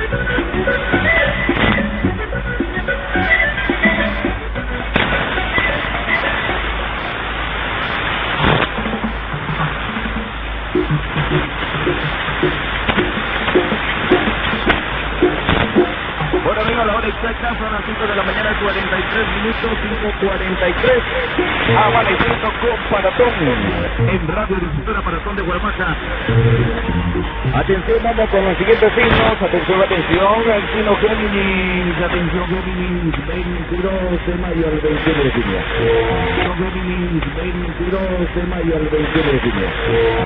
Bueno amigos, la hora exacta son las 5 de la mañana, 43 minutos, 5:43. Amaneciendo con Paratón en Radio Difusora Paratón de Guaramaca. Atención, vamos con los siguientes signos. Atención, atención, el signo Géminis. Atención, Géminis, 22 de mayo al 21 de junio. Géminis, 22 de mayo al 21 de junio.